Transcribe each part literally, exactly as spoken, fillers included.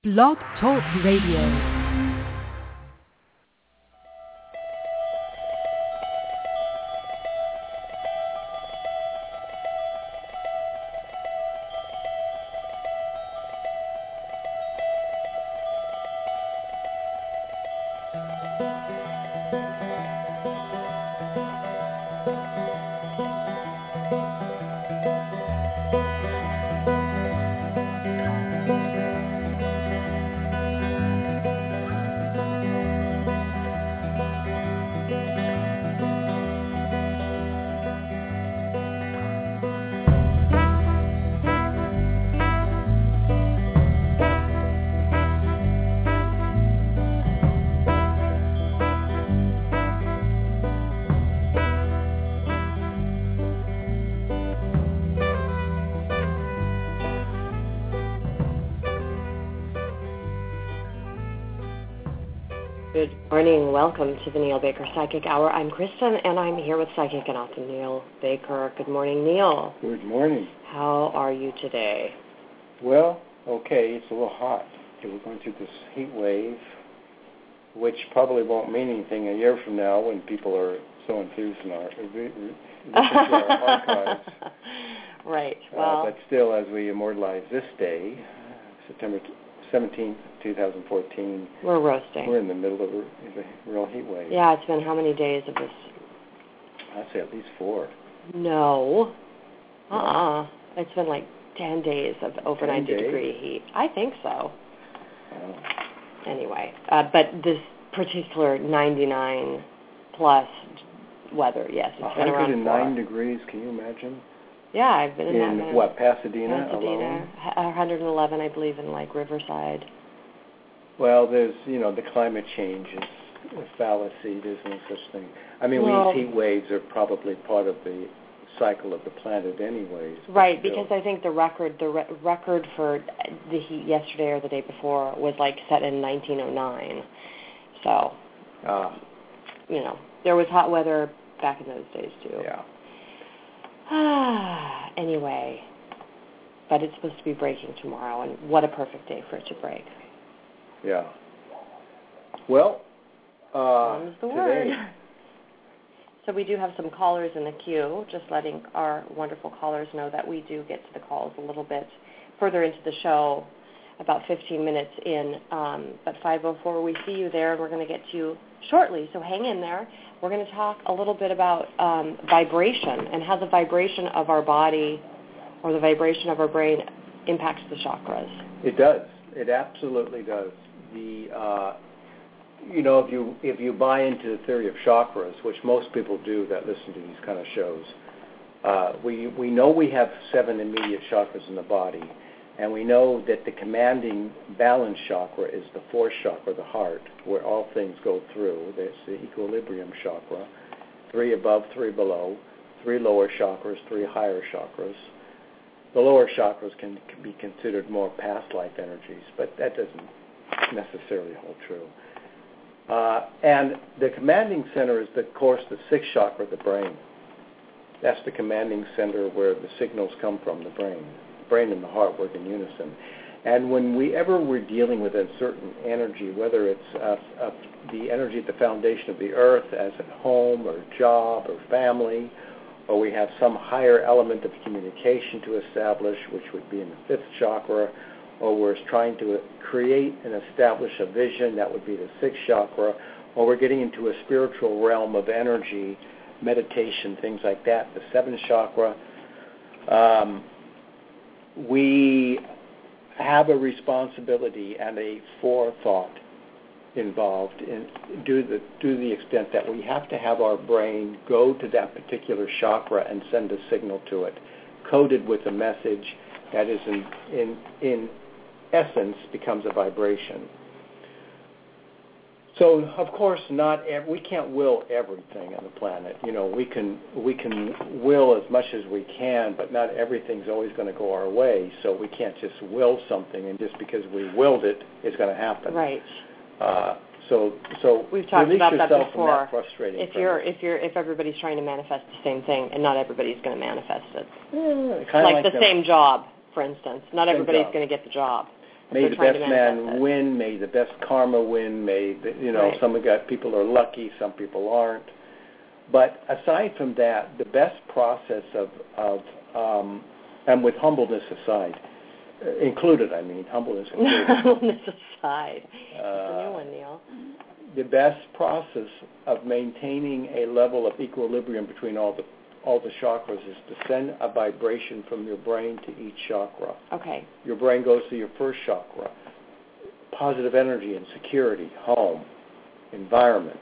Blog Talk Radio. Good morning. Welcome to the Neil Baker Psychic Hour. I'm Kristen, and I'm here with psychic and author Neil Baker. Good morning, Neil. Good morning. How are you today? Well, okay. It's a little hot. We're going through this heat wave, which probably won't mean anything a year from now when people are so enthused in our, our archives. Right. Uh, Well, but still, as we immortalize this day, September seventeenth, twenty fourteen. We're roasting. We're in the middle of a, of a real heat wave. Yeah, it's been how many days of this? I'd say at least four. No. Uh-uh. It's been like ten days of over ten ninety days? degree heat. I think so. Oh. Anyway, uh, but this particular ninety-nine plus weather, yes, it's been around one hundred nine four. degrees, can you imagine? Yeah, I've been in, in that. In what, Pasadena, Pasadena alone? one hundred eleven, I believe, in like Riverside. Well, there's, you know, the climate change is a fallacy. There's no such thing. I mean, well, these heat waves are probably part of the cycle of the planet anyways. Right, because I think the record the re- record for the heat yesterday or the day before was like set in nineteen oh nine. So, ah. you know, there was hot weather back in those days too. Yeah. Anyway, but it's supposed to be breaking tomorrow, and what a perfect day for it to break. Yeah. Well, uh, Comes the today. word. So we do have some callers in the queue, just letting our wonderful callers know that we do get to the calls a little bit further into the show, about fifteen minutes in. Um, but five oh four, we see you there, and we're going to get to you shortly, so hang in there. We're going to talk a little bit about um, vibration and how the vibration of our body or the vibration of our brain impacts the chakras. It does. It absolutely does. The uh, you know, if you if you buy into the theory of chakras, which most people do that listen to these kind of shows, uh, we we know we have seven immediate chakras in the body, and we know that the commanding balance chakra is the fourth chakra, the heart, where all things go through. That's the equilibrium chakra. Three above, three below, three lower chakras, three higher chakras. The lower chakras can, can be considered more past life energies, but that doesn't necessarily hold true. Uh, and the commanding center is, the, of course, the sixth chakra, the brain. That's the commanding center where the signals come from, the brain. The brain and the heart work in unison. And when we ever we're dealing with a certain energy, whether it's uh, uh, the energy at the foundation of the earth, as at home or job or family, or we have some higher element of communication to establish, which would be in the fifth chakra, or we're trying to create and establish a vision, that would be the sixth chakra, or we're getting into a spiritual realm of energy, meditation, things like that, the seventh chakra. Um, we have a responsibility and a forethought involved in due the to the extent that we have to have our brain go to that particular chakra and send a signal to it, coded with a message that is in in in essence becomes a vibration. So of course not ev- we can't will everything on the planet. You know, we can we can will as much as we can, but not everything's always going to go our way. So we can't just will something and just because we willed it, it's going to happen. Right. Uh, so, so we've talked release about that yourself before. From that frustrating if premise. you're, if you're, if everybody's trying to manifest the same thing, and not everybody's going to manifest it, yeah, like, like the them. same job, for instance, not Same everybody's job. going to get the job. May the best man it. win. May the best karma win. May the, you know right. some of got people are lucky, some people aren't. But aside from that, the best process of of um, and with humbleness aside, uh, included, I mean humbleness included. Humbleness aside, uh, that's a new one, Neil. The best process of maintaining a level of equilibrium between all the all the chakras is to send a vibration from your brain to each chakra. Okay. Your brain goes to your first chakra. Positive energy and security, home, environment,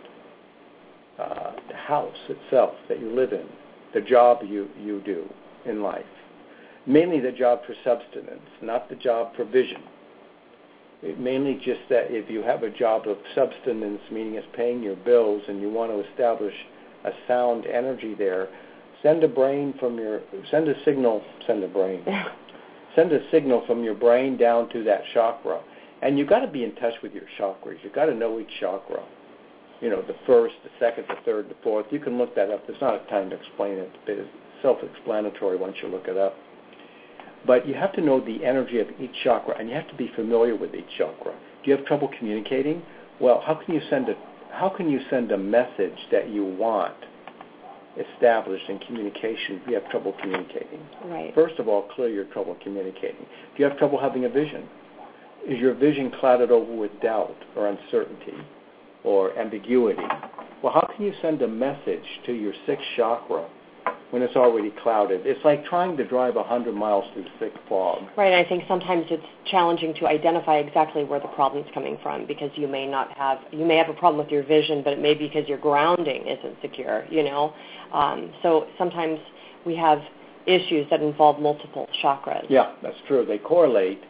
uh, the house itself that you live in, the job you, you do in life. Mainly the job for subsistence, not the job for vision. It mainly just that if you have a job of subsistence, meaning it's paying your bills and you want to establish a sound energy there, send a brain from your, send a signal, send a brain, send a signal from your brain down to that chakra. And you've got to be in touch with your chakras. You've got to know each chakra. You know, the first, the second, the third, the fourth. You can look that up. There's not time to explain it. It's self-explanatory once you look it up. But you have to know the energy of each chakra, and you have to be familiar with each chakra. Do you have trouble communicating? Well, how can you send a, how can you send a message that you want established in communication if you have trouble communicating? Right. First of all, clear your trouble communicating. Do you have trouble having a vision? Is your vision clouded over with doubt or uncertainty or ambiguity? Well, how can you send a message to your sixth chakra when it's already clouded? It's like trying to drive one hundred miles through thick fog. Right, and I think sometimes it's challenging to identify exactly where the problem's coming from because you may not have, you may have a problem with your vision, but it may be because your grounding isn't secure, you know. Um, so sometimes we have issues that involve multiple chakras. Yeah, that's true. They correlate,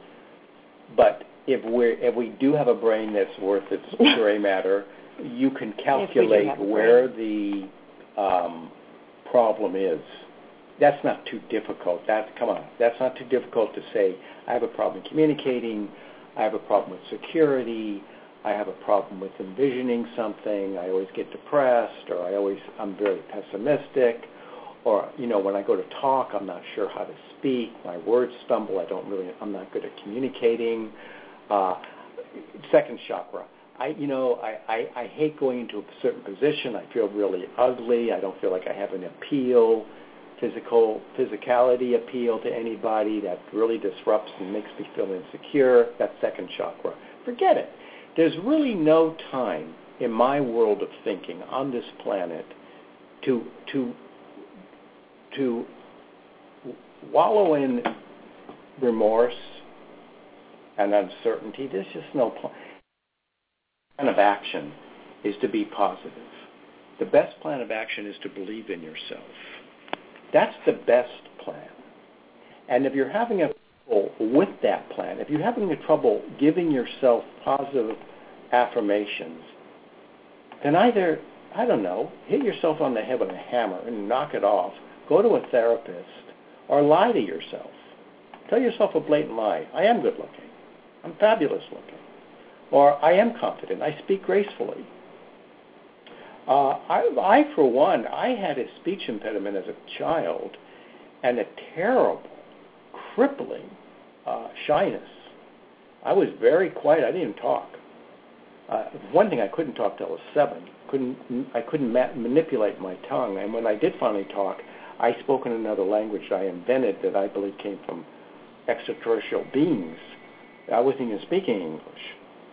but if we if we do have a brain that's worth its gray matter, you can calculate where the um, problem is. That's not too difficult. That come on, that's not too difficult to say. I have a problem communicating. I have a problem with security. I have a problem with envisioning something. I always get depressed, or I always I'm very pessimistic, or you know when I go to talk, I'm not sure how to speak. My words stumble. I don't really. I'm not good at communicating. Uh, second chakra. I, you know, I, I, I hate going into a certain position. I feel really ugly. I don't feel like I have an appeal, physical physicality appeal to anybody that really disrupts and makes me feel insecure. That's second chakra. Forget it. There's really no time in my world of thinking on this planet to to to wallow in remorse and uncertainty. There's just no plan. The plan of action is to be positive. The best plan of action is to believe in yourself. That's the best plan. And if you're having a trouble with that plan, if you're having a trouble giving yourself positive affirmations, then either, I don't know, hit yourself on the head with a hammer and knock it off, go to a therapist, or lie to yourself. Tell yourself a blatant lie. I am good looking. I'm fabulous looking. Or I am confident. I speak gracefully. Uh, I, I, for one, I had a speech impediment as a child and a terrible, crippling uh, shyness. I was very quiet. I didn't even talk. Uh, one thing, I couldn't talk till I was seven. Couldn't I couldn't ma- manipulate my tongue. And when I did finally talk, I spoke in another language I invented that I believe came from extraterrestrial beings. I wasn't even speaking English.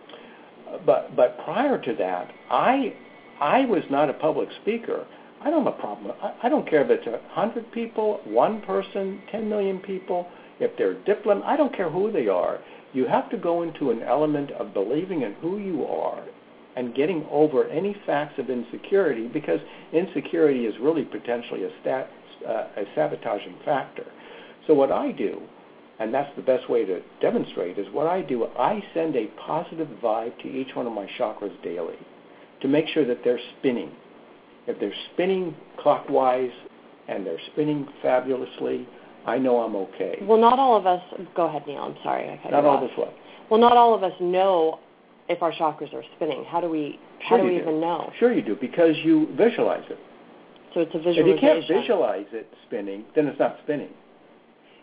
But but prior to that, I I was not a public speaker. I don't have a problem. I, I don't care if it's a hundred people, one person, ten million people. If they're diplomat, I don't care who they are. You have to go into an element of believing in who you are and getting over any facts of insecurity, because insecurity is really potentially a, stat, uh, a sabotaging factor. So what I do, and that's the best way to demonstrate, is what I do, I send a positive vibe to each one of my chakras daily to make sure that they're spinning. If they're spinning clockwise and they're spinning fabulously, I know I'm okay. Well, not all of us, go ahead, Neil, I'm sorry. I cut Not you all off. of us what? Well, not all of us know if our chakras are spinning. How do we, how Sure do we you even do. know? Sure you do, because you visualize it. So it's a visualization. If you can't visualize it spinning, then it's not spinning.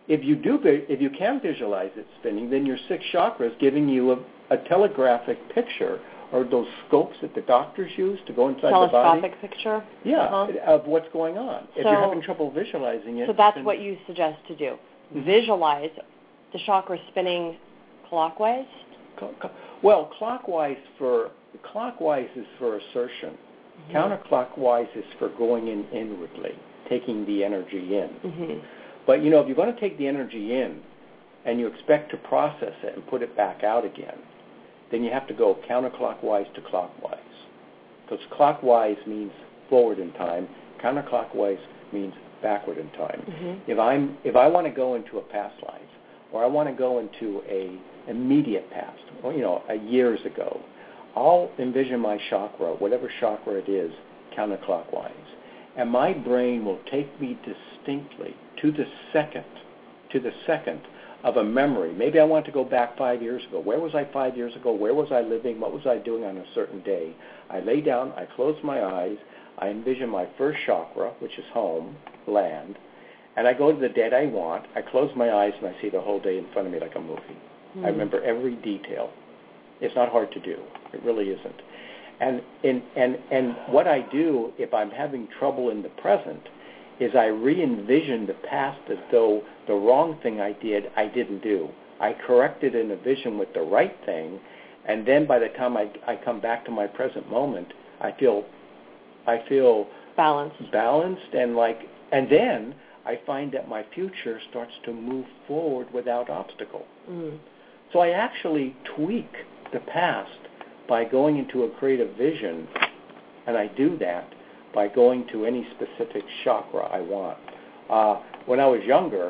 if you do, if you can visualize it spinning, then your six chakras giving you a, a telegraphic picture, or those scopes that the doctors use to go inside the body. Telescopic picture? Yeah, uh-huh. of what's going on. If so, you're having trouble visualizing it. So that's then, what you suggest to do. Mm-hmm. Visualize the chakra spinning clockwise? Well, clockwise for clockwise is for assertion. Mm-hmm. Counterclockwise is for going in inwardly, taking the energy in. Mm-hmm. But, you know, if you're going to take the energy in and you expect to process it and put it back out again, then you have to go counterclockwise to clockwise. Because clockwise means forward in time, counterclockwise means backward in time. Mm-hmm. If I'm if I want to go into a past life, or I want to go into a immediate past, or, you know, a years ago, I'll envision my chakra, whatever chakra it is, counterclockwise. And my brain will take me distinctly to the second, to the second of a memory. Maybe I want to go back five years ago. Where was I five years ago? Where was I living? What was I doing on a certain day? I lay down, I close my eyes, I envision my first chakra, which is home, land, and I go to the date I want. I close my eyes and I see the whole day in front of me like a movie. Mm. I remember every detail. It's not hard to do. It really isn't. And, and, and, and what I do if I'm having trouble in the present is I re-envision the past as though the wrong thing I did, I didn't do. I corrected in a vision with the right thing, and then by the time I, I come back to my present moment, I feel I feel balanced. Balanced and like, and then I find that my future starts to move forward without obstacle. Mm. So I actually tweak the past by going into a creative vision, and I do that by going to any specific chakra I want. Uh, when I was younger,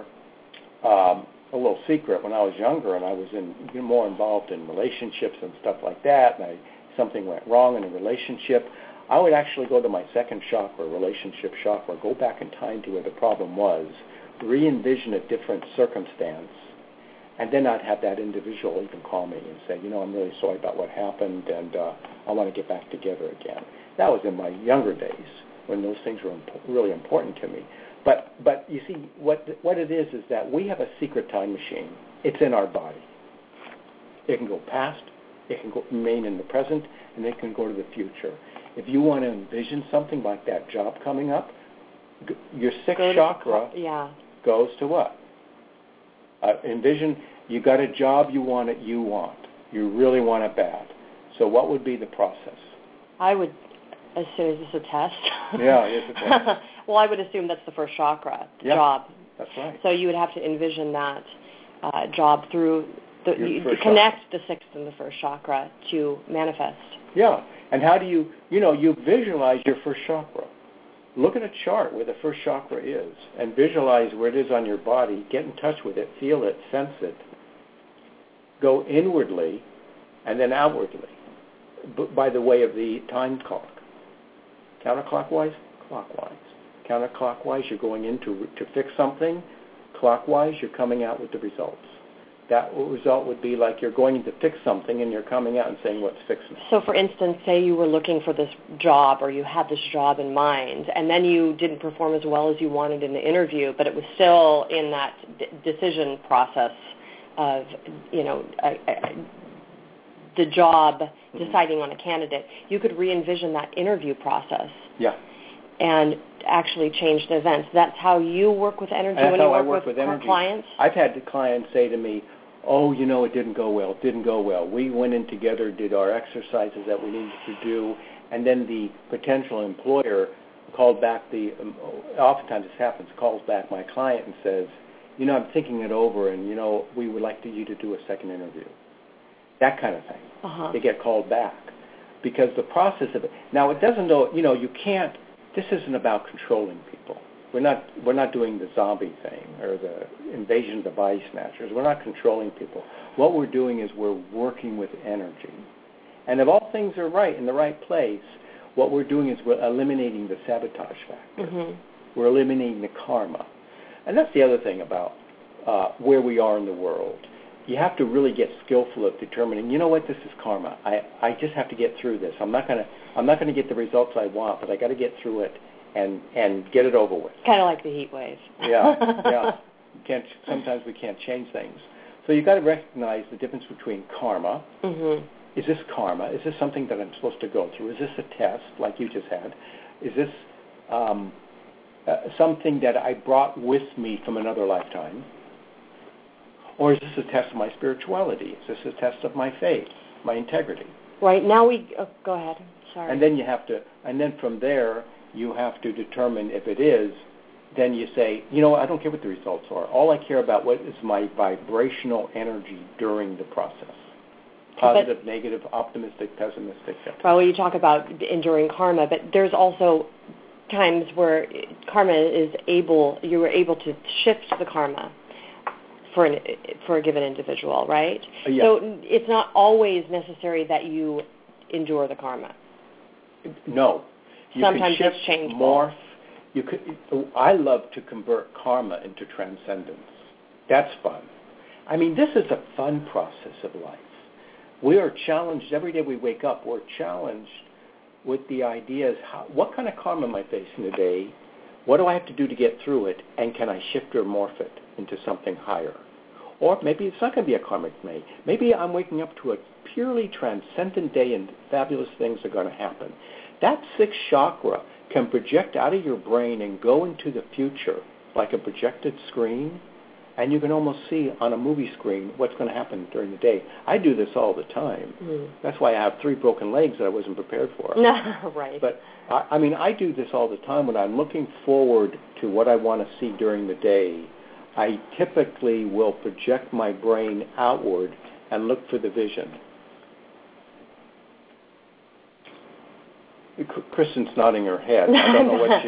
um, a little secret, when I was younger and I was in, you know, more involved in relationships and stuff like that, and I, something went wrong in a relationship, I would actually go to my second chakra, relationship chakra, go back in time to where the problem was, re-envision a different circumstance, and then I'd have that individual even call me and say, you know, I'm really sorry about what happened, and uh, I want to get back together again. That was in my younger days when those things were imp- really important to me. But but you see, what what it is is that we have a secret time machine. It's in our body. It can go past, it can go, remain in the present, and it can go to the future. If you want to envision something like that job coming up, g- your sixth Go chakra the, yeah. goes to what? Uh, envision you got a job you want it you want. You really want it bad. So what would be the process? I would assume, is this a test? Yeah, it's a test. Well, I would assume that's the first chakra, the yeah, job. That's right. So you would have to envision that uh, job through, the, you, first connect chakra. the sixth and the first chakra to manifest. Yeah, and how do you, you know, you visualize your first chakra. Look at a chart where the first chakra is and visualize where it is on your body. Get in touch with it, feel it, sense it. Go inwardly and then outwardly b- by the way of the time clock. Counterclockwise, clockwise. Counterclockwise, you're going in to, to fix something. Clockwise, you're coming out with the results. That result would be like you're going in to fix something and you're coming out and saying what's fixing. So, for instance, say you were looking for this job or you had this job in mind, and then you didn't perform as well as you wanted in the interview, but it was still in that d- decision process of, you know, a, a, the job, mm-hmm. deciding on a candidate. You could re-envision that interview process. Yeah. And actually change the events. That's how you work with energy That's when you how work, I work with, with energy. clients? I've had the clients say to me, oh, you know, it didn't go well, it didn't go well. We went in together, did our exercises that we needed to do, and then the potential employer called back the, um, oftentimes this happens, calls back my client and says, you know, I'm thinking it over, and, you know, we would like to, you to do a second interview. That kind of thing. Uh-huh. They get called back. Because the process of it, now it doesn't know, you know, you can't, this isn't about controlling people. We're not we're not doing the zombie thing or the invasion of the body snatchers. We're not controlling people. What we're doing is we're working with energy. And if all things are right in the right place, what we're doing is we're eliminating the sabotage factor. Mm-hmm. We're eliminating the karma. And that's the other thing about uh, where we are in the world. You have to really get skillful at determining, you know what, this is karma. I, I just have to get through this. I'm not gonna I'm not gonna get the results I want, but I got to get through it and, and get it over with. Kind of like the heat wave. yeah, yeah. We can't. Sometimes we can't change things. So you've got to recognize the difference between karma. Mm-hmm. Is this karma? Is this something that I'm supposed to go through? Is this a test like you just had? Is this um, uh, something that I brought with me from another lifetime? Or is this a test of my spirituality? Is this a test of my faith, my integrity? Right. Now we oh, go ahead. Sorry. And then you have to, and then from there you have to determine if it is. Then you say, you know, I don't care what the results are. All I care about what is my vibrational energy during the process. Positive, but, negative, optimistic, pessimistic. Well, you talk about enduring karma, but there's also times where karma is able, you were able to shift the karma for an, for a given individual, right? Uh, yeah. So it's not always necessary that you endure the karma. No. You Sometimes can shift, it's changeable. Morph. You could, I love to convert karma into transcendence. That's fun. I mean, this is a fun process of life. We are challenged every day we wake up. We're challenged with the ideas, how, what kind of karma am I facing today? What do I have to do to get through it? And can I shift or morph it into something higher? Or maybe it's not going to be a karmic day. Maybe I'm waking up to a purely transcendent day and fabulous things are going to happen. That sixth chakra can project out of your brain and go into the future like a projected screen, and you can almost see on a movie screen what's going to happen during the day. I do this all the time. Mm. That's why I have three broken legs that I wasn't prepared for. No, right. But, I, I mean, I do this all the time when I'm looking forward to what I want to see during the day. I typically will project my brain outward and look for the vision. Kristen's nodding her head. I don't know what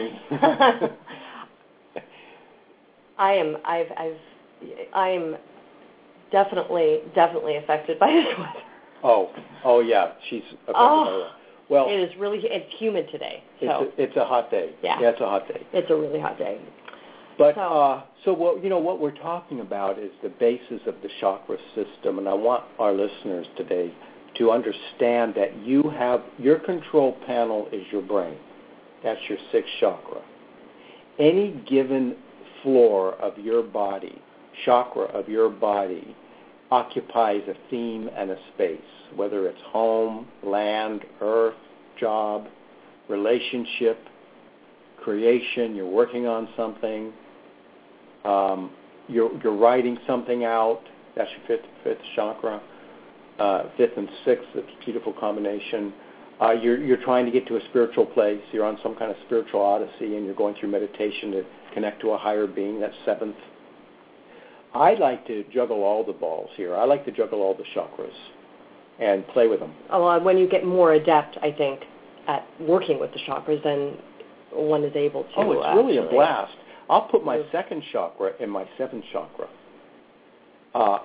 she. I am. I've. I've. I am definitely, definitely affected by this weather. Oh. Oh yeah. She's affected oh, by that. Well, it is really. It's humid today. So. It's a, it's a hot day. Yeah. Yeah. It's a hot day. It's a really hot day. But so, uh, so what you know what we're talking about is the basis of the chakra system, and I want our listeners today to understand that you have, your control panel is your brain. That's your sixth chakra. Any given floor of your body, chakra of your body, occupies a theme and a space, whether it's home, land, earth, job, relationship, creation, you're working on something, um, you're, you're writing something out, that's your fifth, fifth chakra. Uh, fifth and sixth, it's a beautiful combination. Uh, you're, you're trying to get to a spiritual place. You're on some kind of spiritual odyssey, and you're going through meditation to connect to a higher being. That's seventh. I like to juggle all the balls here. I like to juggle all the chakras and play with them. Oh, well, when you get more adept, I think, at working with the chakras, then one is able to. Oh, it's really actually, a blast. I'll put my second chakra in my seventh chakra. Uh,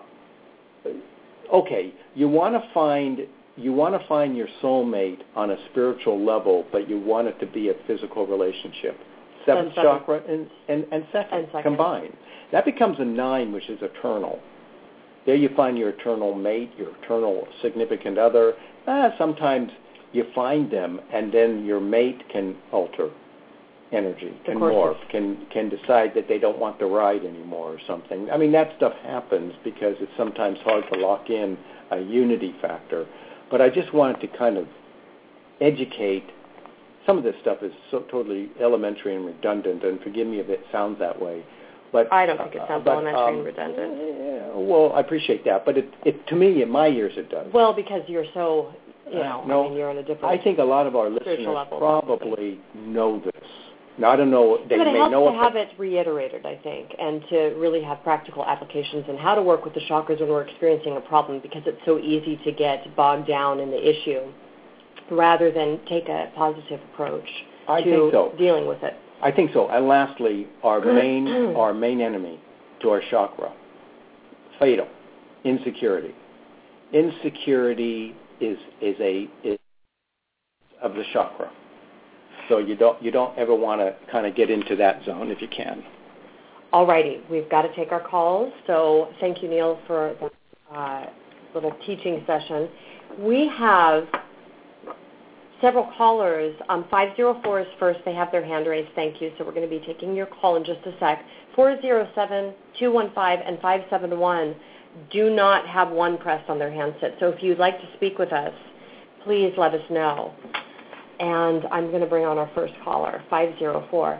Okay, you want to find you want to find your soulmate on a spiritual level, but you want it to be a physical relationship. Seventh seven. chakra and, and, and, second, and second combined. That becomes a nine, which is eternal. There you find your eternal mate, your eternal significant other. Ah, sometimes you find them, and then your mate can alter energy, can morph, can can decide that they don't want the ride anymore or something. I mean, that stuff happens because it's sometimes hard to lock in a unity factor. But I just wanted to kind of educate. Some of this stuff is so totally elementary and redundant, and forgive me if it sounds that way. But I don't think it sounds uh, but, elementary um, and redundant. Yeah, well, I appreciate that, but it, it to me, in my years, it does. Well, because you're so, you know, uh, no, I mean, you're on a different. I think a lot of our listeners level, probably know this. Now, I don't know. They but it may helps know to have it reiterated, I think, and to really have practical applications and how to work with the chakras when we're experiencing a problem, because it's so easy to get bogged down in the issue rather than take a positive approach I to think so. dealing with it. I think so. And lastly, our main our main enemy to our chakra, fatal, insecurity. Insecurity is is a is of the chakra. So you don't you don't ever want to kind of get into that zone if you can. All righty, we've got to take our calls. So thank you, Neil, for the uh, little teaching session. We have several callers. Um, five zero four is first. They have their hand raised. Thank you. So we're going to be taking your call in just a sec. four zero seven, two one five, and five seven one do not have one pressed on their handset. So if you'd like to speak with us, please let us know. And I'm going to bring on our first caller, five zero four.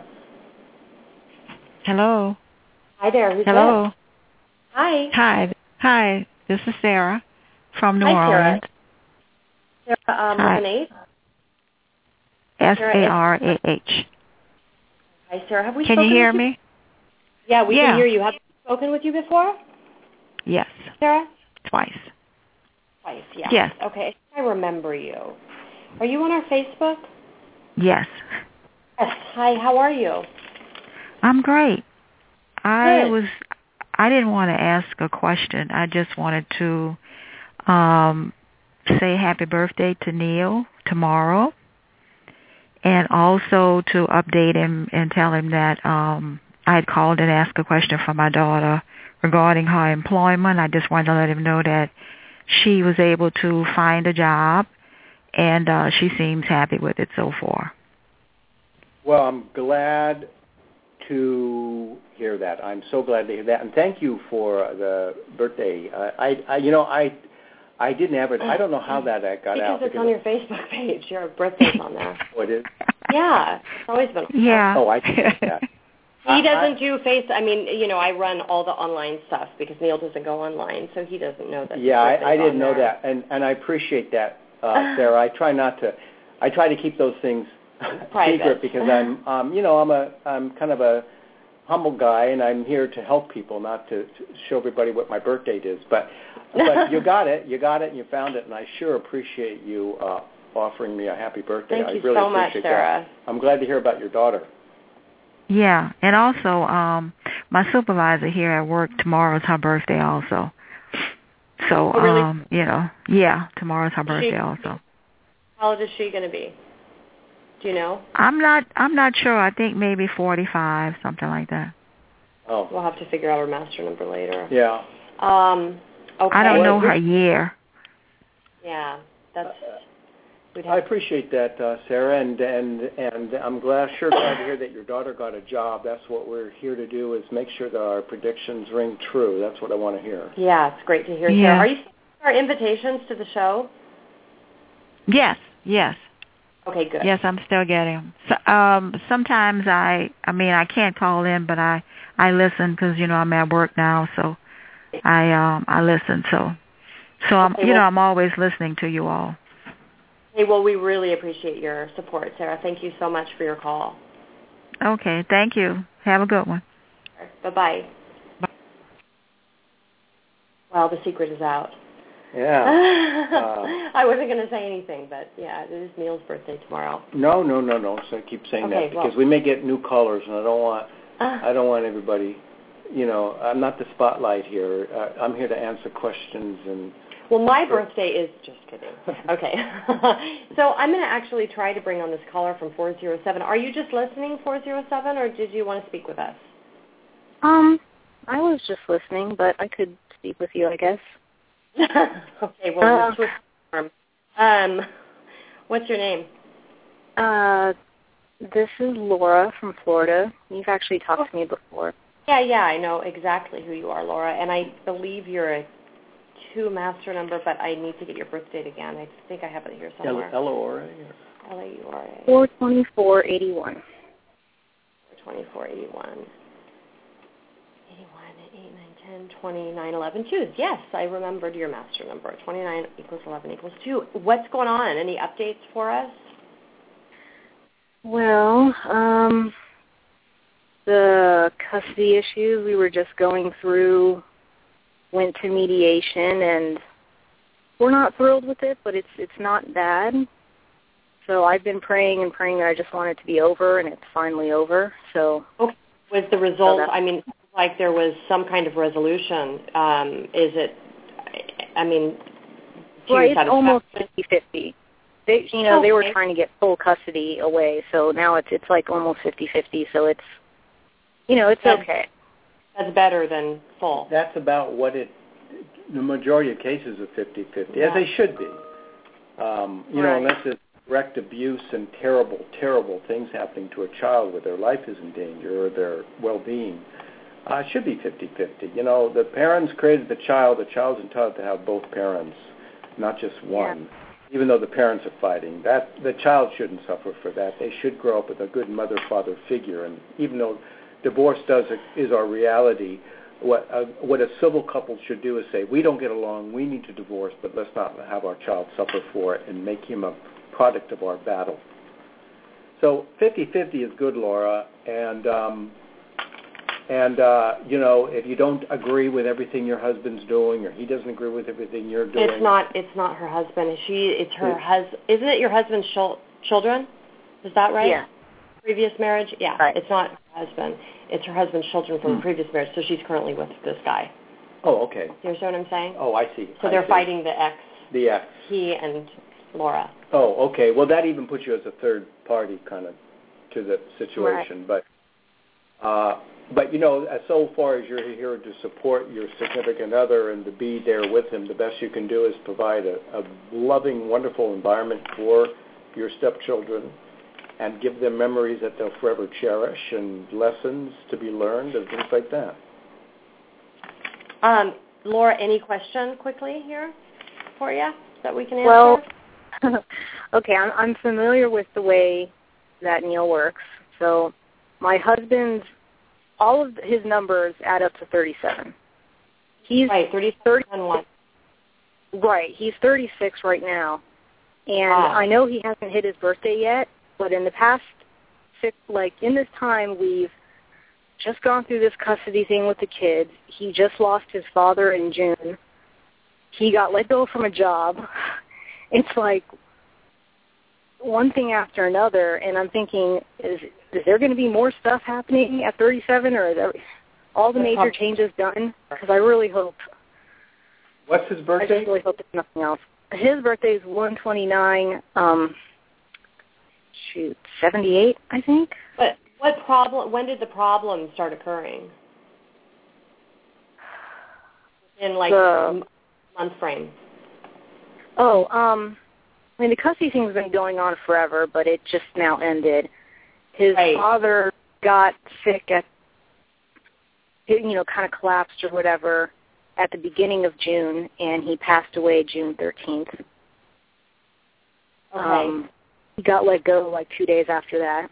Hello. Hi there. Who's Hello. this? Hi. Hi. Hi. This is Sarah from New Hi, Sarah. Orleans. Sarah, um, Hi. with an eight? S A R A H. Hi, Sarah. Have we Can spoken you hear with you? me? Yeah, we Yeah. can hear you. Have we spoken with you before, Yes. Sarah? Twice. Twice, yeah. Yes. Okay, I remember you. Are you on our Facebook? Yes. Yes. Hi, how are you? I'm great. I Good. was I didn't want to ask a question. I just wanted to um say happy birthday to Neil tomorrow, and also to update him and tell him that um I had called and asked a question from my daughter regarding her employment. I just wanted to let him know that she was able to find a job, and uh, she seems happy with it so far. Well, I'm glad to hear that. I'm so glad to hear that, and thank you for the birthday. Uh, I, I, you know, I, I didn't ever. I don't know how that got because out. Because it's on your Facebook page. Your birthday's on there. What is? Yeah, it's always been. Yeah. Oh, I see that. He doesn't do face. I mean, you know, I run all the online stuff because Neil doesn't go online, so he doesn't know that. Yeah, I, I didn't know there. that, and and I appreciate that, uh, Sarah. I try not to. I try to keep those things Private. secret because I'm, um, you know, I'm a, I'm kind of a humble guy, and I'm here to help people, not to, to show everybody what my birth date is. But, but you got it, you got it, and you found it, and I sure appreciate you uh, offering me a happy birthday. Thank I you really so much, appreciate Sarah. that. I'm glad to hear about your daughter. Yeah, and also um my supervisor here at work, tomorrow's her birthday also. So Oh, really? um, you know, yeah, tomorrow's her Is birthday she, also. How old is she going to be? Do you know? I'm not I'm not sure. I think maybe forty-five, something like that. Oh. We'll have to figure out her master number later. Yeah. Um okay. I don't know her year. Yeah. That's Uh, I appreciate that, uh, Sarah, and and and I'm glad, sure glad to hear that your daughter got a job. That's what we're here to do, is make sure that our predictions ring true. That's what I want to hear. Yeah, it's great to hear. Yeah. Sarah, are you sending our invitations to the show? Yes, yes. Okay, good. Yes, I'm still getting them. So, um, sometimes I, I mean, I can't call in, but I, I listen because you know I'm at work now, so I, um, I listen. So, so I'm, Okay, you well, know, I'm always listening to you all. Hey, well, we really appreciate your support, Sarah. Thank you so much for your call. Okay, thank you. Have a good one. Bye-bye. Bye. Well, the secret is out. Yeah. uh, I wasn't going to say anything, but yeah, it is Neil's birthday tomorrow. No, no, no, no. So I keep saying Okay, that because well, we may get new callers, and I don't want, uh, I don't want everybody. You know, I'm not the spotlight here. Uh, I'm here to answer questions and. Well, my birthday is, just kidding. Okay. So I'm going to actually try to bring on this caller from four zero seven. Are you just listening, four zero seven, or did you want to speak with us? Um, I was just listening, but I could speak with you, I guess. Okay, well, uh, we'll switch arm. Um, what's your name? Uh, this is Laura from Florida. You've actually talked to me before. Yeah, yeah, I know exactly who you are, Laura, and I believe you're a two master number, but I need to get your birth date again. I think I have it here somewhere. L O R A? L A U R A. four twenty-four eighty-one. four twenty-four eighty-one. eighty-one, eight, nine, ten, twenty-nine, eleven. Choose. Yes, I remembered your master number. twenty-nine equals eleven equals two. What's going on? Any updates for us? Well, um, the custody issues we were just going through went to mediation, and we're not thrilled with it, but it's it's not bad. So I've been praying and praying that I just want it to be over, and it's finally over. So okay. Was the result, so I mean, like there was some kind of resolution. Um, is it, I mean, to well, your it's almost fifty-fifty. They, you know, okay. they were trying to get full custody away, so now it's it's like almost fifty-fifty. So it's, you know, it's That's, okay. That's better than full. That's about what it, the majority of cases are fifty-fifty, Yeah. as they should be. Um, you right. know, unless it's direct abuse and terrible, terrible things happening to a child where their life is in danger or their well-being, uh, it should be fifty-fifty. You know, the parents created the child. The child's entitled to have both parents, not just one. Yeah. Even though the parents are fighting, that the child shouldn't suffer for that. They should grow up with a good mother-father figure. And even though divorce does is our reality, what a, what a civil couple should do is say, we don't get along, we need to divorce, but let's not have our child suffer for it and make him a product of our battle. So fifty-fifty is good, Laura. And and And, uh, you know, if you don't agree with everything your husband's doing, or he doesn't agree with everything you're doing. It's not, it's not her husband. She, it's her husband. Isn't it your husband's sh- children? Is that right? Yeah. Previous marriage? Yeah. Right. It's not her husband. It's her husband's children from hmm. the previous marriage, so she's currently with this guy. Oh, okay. You understand what I'm saying? Oh, I see. So I they're see. fighting the ex. The ex. He and Laura. Oh, okay. Well, that even puts you as a third party kind of to the situation. Right. But, uh, but you know, as so far as you're here to support your significant other and to be there with him, the best you can do is provide a, a loving, wonderful environment for your stepchildren and give them memories that they'll forever cherish and lessons to be learned and things like that. Um, Laura, any question quickly here for you that we can answer? Well, okay, I'm, I'm familiar with the way that Neil works. So my husband's, all of his numbers add up to thirty-seven. He's right, thirty-seven and one. Right, he's thirty-six right now. And ah. I know he hasn't hit his birthday yet, but in the past six, like in this time, we've just gone through this custody thing with the kids. He just lost his father in June. He got let go from a job. It's like one thing after another, and I'm thinking, is is there going to be more stuff happening at thirty-seven, or are there, all the major changes done? Because I really hope. What's his birthday? I just really hope it's nothing else. His birthday is one twenty-nine, um, shoot, seventy-eight, I think. But what problem, when did the problem start occurring? In like the, month frame. Oh, um, I mean, the custody thing's been going on forever, but it just now ended. His right. father got sick at, you know, kind of collapsed or whatever at the beginning of June, and he passed away June thirteenth. Okay. Um, he got let go like two days after that.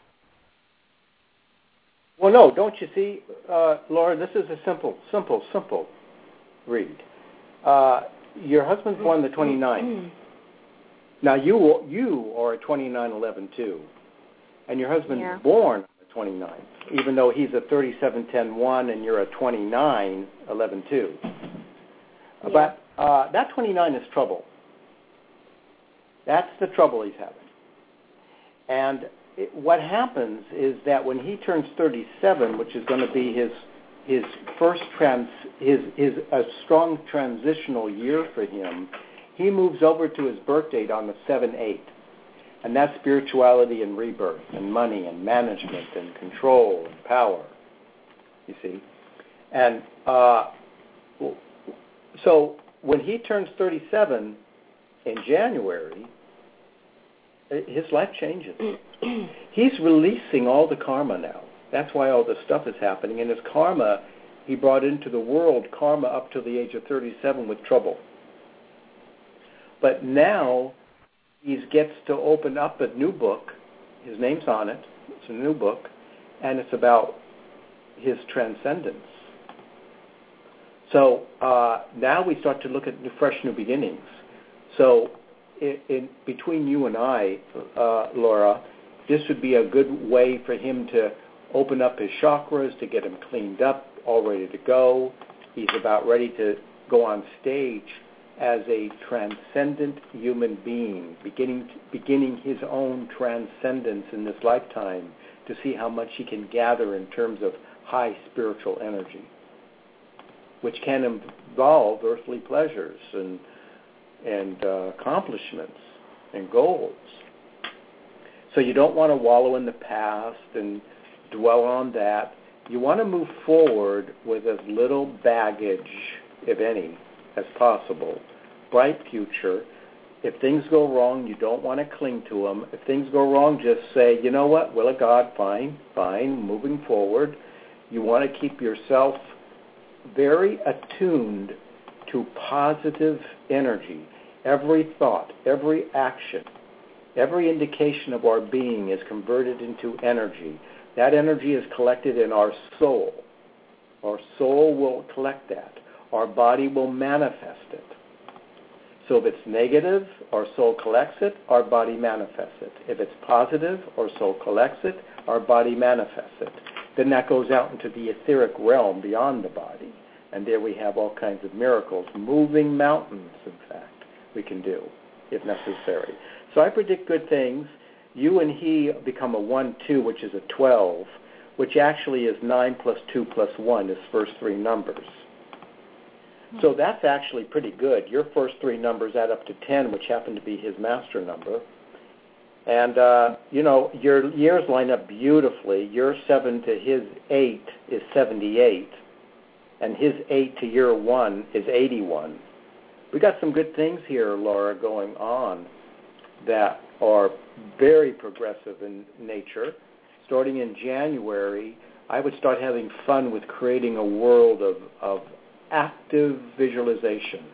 Well, no, don't you see, uh, Laura, this is a simple, simple, simple read. Uh, your husband's born the twenty-ninth. Now, you you are a twenty-nine eleven too, and your husband's yeah. born on the twenty-ninth, even though he's a thirty-seven ten one and you're a twenty-nine eleven two. Yeah. But uh, that twenty-nine is trouble. That's the trouble he's having. And it, what happens is that when he turns thirty-seven, which is going to be his his first trans his his a strong transitional year for him, he moves over to his birth date on the seven eight. And that's spirituality and rebirth and money and management and control and power, you see. And uh, so when he turns thirty-seven in January, his life changes. He's releasing all the karma now. That's why all this stuff is happening. And his karma, he brought into the world karma up to the age of thirty-seven with trouble. But now he gets to open up a new book. His name's on it. It's a new book. And it's about his transcendence. So uh, now we start to look at new, fresh new beginnings. So in, in between you and I, uh, Laura, this would be a good way for him to open up his chakras, to get him cleaned up, all ready to go. He's about ready to go on stage as a transcendent human being, beginning beginning his own transcendence in this lifetime to see how much he can gather in terms of high spiritual energy, which can involve earthly pleasures and and uh, accomplishments and goals. So you don't want to wallow in the past and dwell on that. You want to move forward with as little baggage, if any, as possible. Bright future. If things go wrong, you don't want to cling to them. If things go wrong, just say, you know what, will of God, fine, fine, moving forward. You want to keep yourself very attuned to positive energy. Every thought, every action, every indication of our being is converted into energy. That energy is collected in our soul. Our soul will collect that. Our body will manifest it. So if it's negative, our soul collects it, our body manifests it. If it's positive, our soul collects it, our body manifests it. Then that goes out into the etheric realm beyond the body. And there we have all kinds of miracles, moving mountains, in fact, we can do, if necessary. So I predict good things. You and he become a one two, which is a twelve, which actually is nine plus two plus one, his first three numbers. So that's actually pretty good. Your first three numbers add up to ten, which happen to be his master number. And, uh, you know, your years line up beautifully. Your seven to his eight is seventy-eight, and his eight to your one is eighty-one. We got some good things here, Laura, going on that are very progressive in nature. Starting in January, I would start having fun with creating a world of, of active visualization.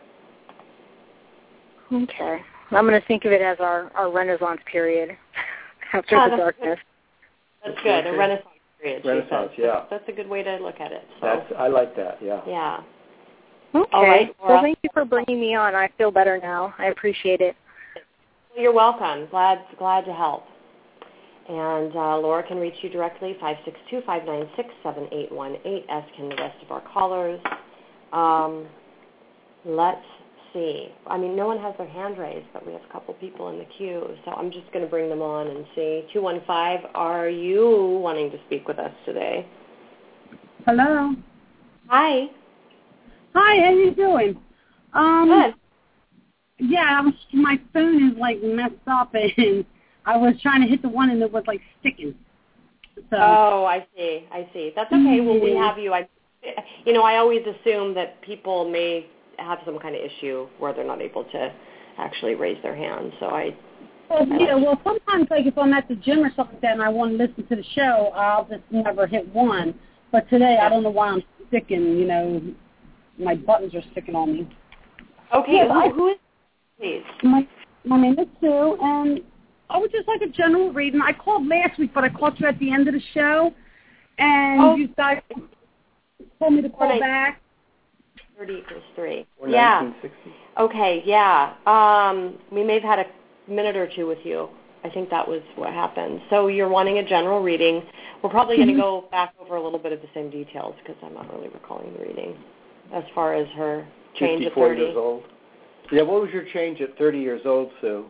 Okay. I'm going to think of it as our, our Renaissance period after oh, the that's darkness. Good. That's good, a Renaissance period. Renaissance, yeah. That's, that's a good way to look at it. So. That's I like that, yeah. Yeah. Okay. All right, well, thank you for bringing me on. I feel better now. I appreciate it. You're welcome. Glad glad to help. And uh, Laura can reach you directly, five six two, five nine six, seven eight one eight, as can the rest of our callers. Um, let's see. I mean, no one has their hand raised, but we have a couple people in the queue, so I'm just going to bring them on and see. two one five, are you wanting to speak with us today? Hello. Hi. Hi, how you doing? Um, Good. Yeah, I was, my phone is, like, messed up, and I was trying to hit the one, and it was, like, sticking. So. Oh, I see. I see. That's okay. Well, we have you. I, you know, I always assume that people may have some kind of issue where they're not able to actually raise their hand. So I. Well, I yeah. like Well, sometimes, like, if I'm at the gym or something like that, and I want to listen to the show, I'll just never hit one. But today, I don't know why I'm sticking. You know, my buttons are sticking on me. Okay. Yeah, who, I, who is? Please. My my name is Sue, and I would just like a general reading. I called last week, but I called you at the end of the show, and Oh. you guys told me to call Right. back. thirty equals three. Or Yeah. nineteen sixty. Okay, yeah. Um, we may have had a minute or two with you. I think that was what happened. So you're wanting a general reading. We're probably going to Mhm. go back over a little bit of the same details because I'm not really recalling the reading as far as her change at fifty-four thirty. years old. Yeah, what was your change at thirty years old, Sue?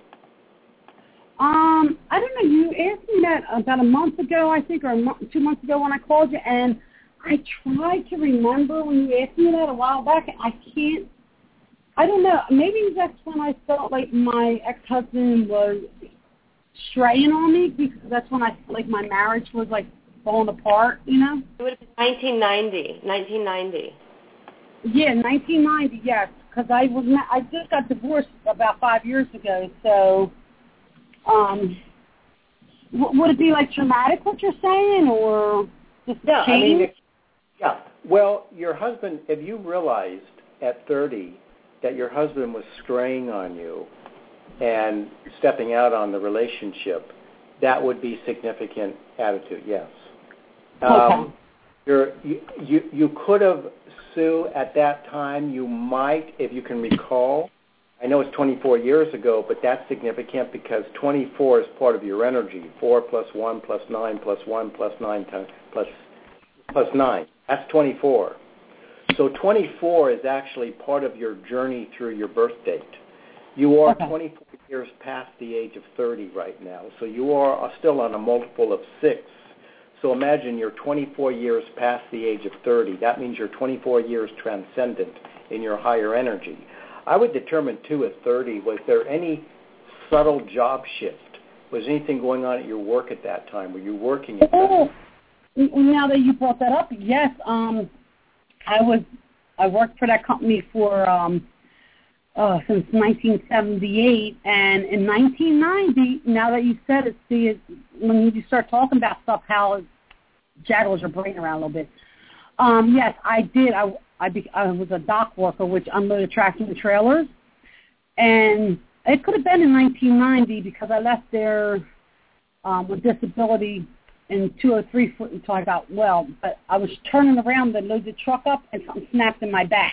Um, I don't know. You asked me that about a month ago, I think, or a month, two months ago when I called you, and I tried to remember when you asked me that a while back. I can't. I don't know. Maybe that's when I felt like my ex-husband was straying on me because that's when I like my marriage was like falling apart. You know. It would have been nineteen ninety. nineteen ninety. Yeah, nineteen ninety. Yes, because I was ma- I just got divorced about five years ago, so. Um, w- would it be like traumatic what you're saying, or just Yeah, change? I mean, it, yeah. Well, your husband, if you realized at thirty that your husband was straying on you and stepping out on the relationship, that would be significant attitude, yes. Um, okay. you're, you, you, you could have, Sue, at that time, you might, if you can recall, I know it's twenty-four years ago, but that's significant because twenty-four is part of your energy. four plus one plus nine plus one plus nine times, plus, plus nine. That's twenty-four. So twenty-four is actually part of your journey through your birth date. You are okay. twenty-four years past the age of thirty right now. So you are still on a multiple of six. So imagine you're twenty-four years past the age of thirty. That means you're twenty-four years transcendent in your higher energy. I would determine, too, at thirty, was there any subtle job shift? Was anything going on at your work at that time? Were you working at that Oh, now that you brought that up, yes. Um, I was I worked for that company for um, uh, since nineteen seventy-eight, and in nineteen ninety, now that you said it, see, it, when you start talking about stuff, how it jaggles your brain around a little bit. Um, yes, I did. I, I, be, I was a dock worker, which unloaded tractors and trailers, and it could have been in nineteen ninety because I left there um, with disability in two or three foot until I got well. But I was turning around to load the truck up, and something snapped in my back.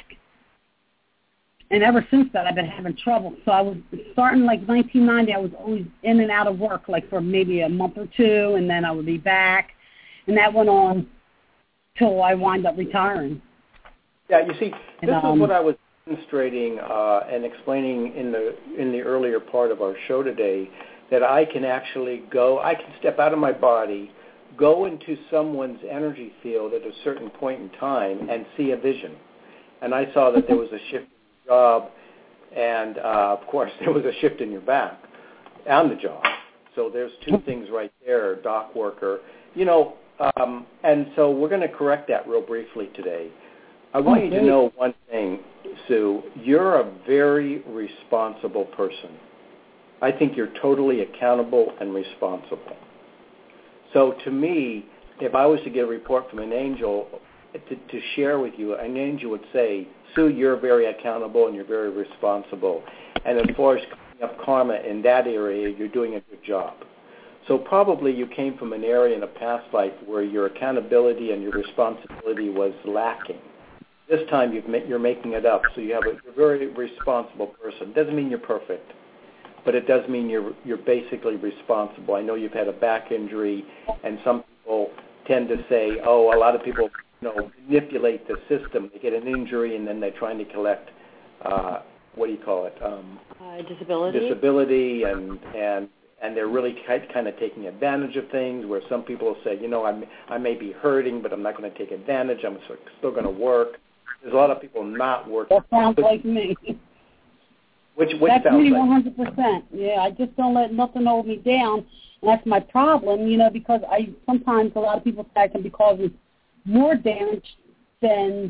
And ever since that, I've been having trouble. So I was starting like nineteen ninety. I was always in and out of work, like for maybe a month or two, and then I would be back. And that went on till I wind up retiring. Yeah, you see, this and, um, is what I was demonstrating uh, and explaining in the in the earlier part of our show today, that I can actually go, I can step out of my body, go into someone's energy field at a certain point in time and see a vision. And I saw that there was a shift in the job, and uh, of course there was a shift in your back on the job. So there's two things right there, dock worker. You know, um, and so we're going to correct that real briefly today. I want you to know one thing, Sue. You're a very responsible person. I think you're totally accountable and responsible. So to me, if I was to get a report from an angel to, to share with you, an angel would say, Sue, you're very accountable and you're very responsible. And as far as cleaning up karma in that area, you're doing a good job. So probably you came from an area in a past life where your accountability and your responsibility was lacking. This time you've, you're making it up, so you have a you're a very responsible person. Doesn't mean you're perfect, but it does mean you're you're basically responsible. I know you've had a back injury, and some people tend to say, oh, a lot of people you know manipulate the system. They get an injury, and then they're trying to collect, uh, what do you call it? Um, uh, disability. Disability, and and and they're really kind of taking advantage of things. Where some people will say, you know, I'm I may be hurting, but I'm not going to take advantage. I'm still going to work. There's a lot of people not working. That sounds like me. Which, which that's sounds me like? one hundred percent. Yeah, I just don't let nothing hold me down, and that's my problem, you know, because I sometimes a lot of people say I can be causing more damage than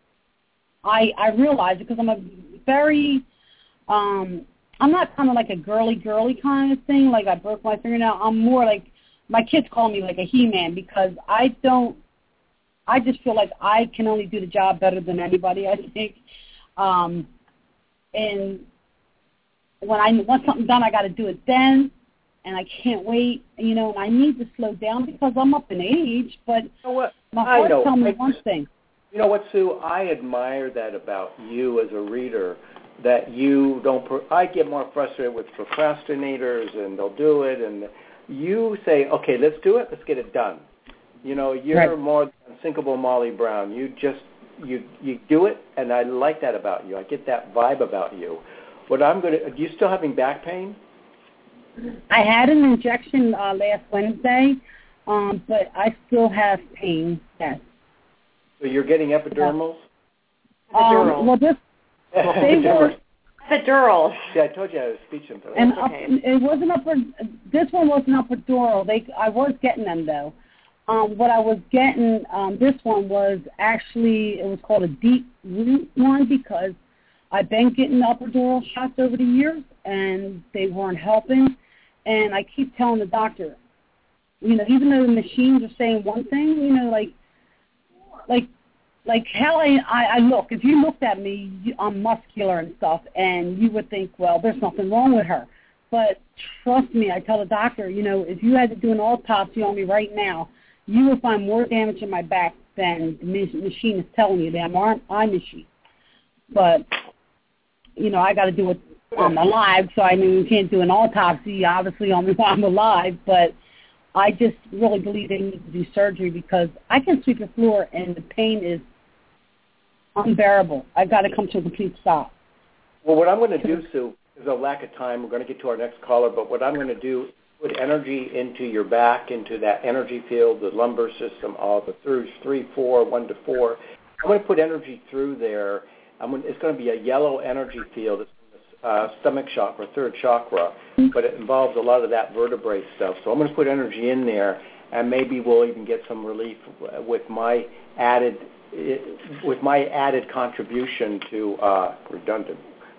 I I realize, because I'm a very, um, I'm not kind of like a girly girly kind of thing, like I broke my fingernail. I'm more like, my kids call me like a He-Man, because I don't, I just feel like I can only do the job better than anybody, I think. Um, and when I want something done, I got to do it then, and I can't wait, you know, and I need to slow down because I'm up in age, but you know what? my heart tells me I, one thing. You know what, Sue? I admire that about you as a reader, that you don't, pro- I get more frustrated with procrastinators, and they'll do it, and you say, okay, let's do it, let's get it done. You know, you're right. more than Unsinkable Molly Brown. You just, you you do it, and I like that about you. I get that vibe about you. What I'm going to, are you still having back pain? I had an injection uh, last Wednesday, um, but I still have pain, yes. So you're getting epidurals? Epidural. Um, well, this, they were, Epidural. Yeah, I told you I was speech impediment. and That's up, okay. it wasn't upper, this one wasn't epidural. They, I was getting them, though. Um, what I was getting, um, this one was actually, it was called a deep root one, because I've been getting epidural shots over the years, and they weren't helping. And I keep telling the doctor, you know, even though the machines are saying one thing, you know, like, like, like how I, I, I look. If you looked at me, you, I'm muscular and stuff, and you would think, well, there's nothing wrong with her. But trust me, I tell the doctor, you know, if you had to do an autopsy on me right now, you will find more damage in my back than the machine is telling you, the M R I machine. But, you know, I got to do it. I'm alive, so I mean, you can't do an autopsy, obviously, on me while I'm alive. But I just really believe they need to do surgery, because I can sweep the floor and the pain is unbearable. I've got to come to a complete stop. Well, what I'm going to do, Sue, is a lack of time. We're going to get to our next caller, but what I'm going to do put energy into your back, into that energy field, the lumbar system, all the through three, four, one to four. I'm going to put energy through there. I'm going to, it's going to be a yellow energy field. It's uh, stomach chakra, third chakra, but it involves a lot of that vertebrae stuff. So I'm going to put energy in there, and maybe we'll even get some relief with my added with my added contribution to uh, redundant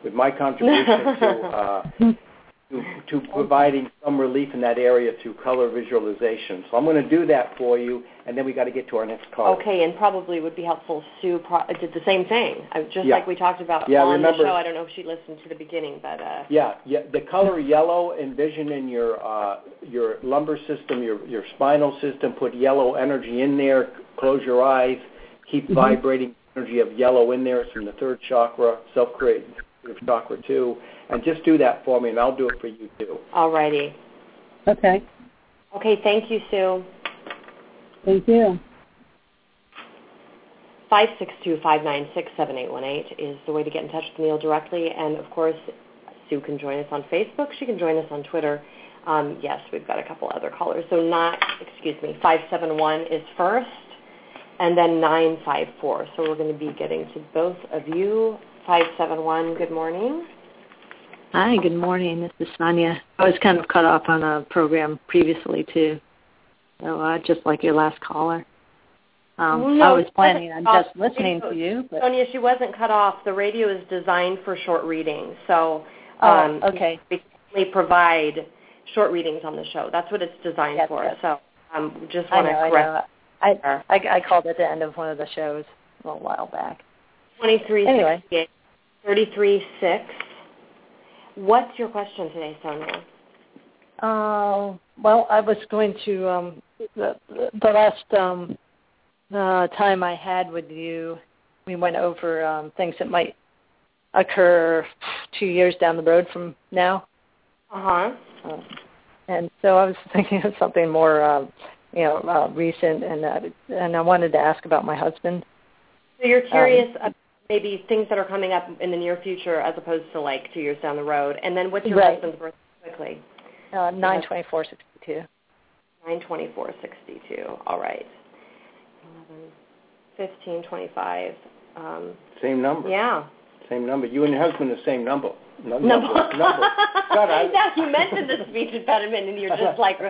with my contribution to, uh, to to providing some relief in that area through color visualization. So I'm going to do that for you, and then we got to get to our next call. Okay, and probably would be helpful. Sue pro- did the same thing, uh, just yeah. like we talked about yeah, on remember, the show. I don't know if she listened to the beginning, but uh, yeah, yeah, the color yellow, envision in your uh, your lumbar system, your your spinal system. Put yellow energy in there. Close your eyes. Keep mm-hmm. vibrating energy of yellow in there. It's from the third chakra, self-creative chakra too. And just do that for me, and I'll do it for you too. All righty. Okay. Okay, thank you, Sue. Thank you. five six two, five nine six, seven eight one eight is the way to get in touch with Neil directly. And, of course, Sue can join us on Facebook. She can join us on Twitter. Um, yes, we've got a couple other callers. So not, excuse me, five seven one is first, and then nine five four. So we're going to be getting to both of you. five seven one, good morning. Hi, good morning. This is Sonia. I was kind of cut off on a program previously, too. So uh, just like your last caller. Um, no, I was planning on off. just listening to you. But... Sonia, she wasn't cut off. The radio is designed for short readings. So um, oh, okay. we only provide short readings on the show. That's what it's designed yes, for. yes. So um, just want to correct. I, know. I, I, I called at the end of one of the shows a little while back. twenty-three anyway. sixty-eight, thirty-three six. What's your question today, Sonia? Uh, well, I was going to, um, the, the last um, uh, time I had with you, we went over um, things that might occur two years down the road from now. Uh-huh. Uh, and so I was thinking of something more, uh, you know, uh, recent, and uh, and I wanted to ask about my husband. So you're curious um, about maybe things that are coming up in the near future as opposed to like two years down the road. And then what's your right. husband's birthday quickly? Uh, nine twenty-four sixty-two. nine twenty-four sixty-two. All right. eleven, fifteen, twenty-five. Um, same number. Yeah. Same number. You and your husband the same number. No, number. number. number. God, I... Now you mentioned the speech impediment, and you're just like